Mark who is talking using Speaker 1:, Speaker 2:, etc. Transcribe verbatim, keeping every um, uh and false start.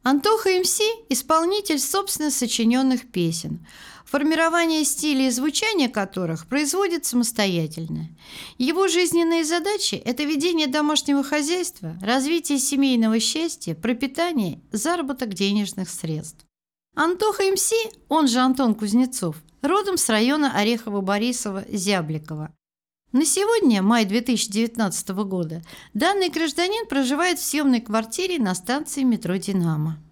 Speaker 1: Антоха МС – исполнитель собственно сочиненных песен, формирование стиля и звучания которых производит самостоятельно. Его жизненные задачи – это ведение домашнего хозяйства, развитие семейного счастья, пропитание, заработок денежных средств. Антоха МС, он же Антон Кузнецов, родом с района Орехово-Борисово-Зябликово. На сегодня, май две тысячи девятнадцатого года, данный гражданин проживает в съемной квартире на станции метро «Динамо».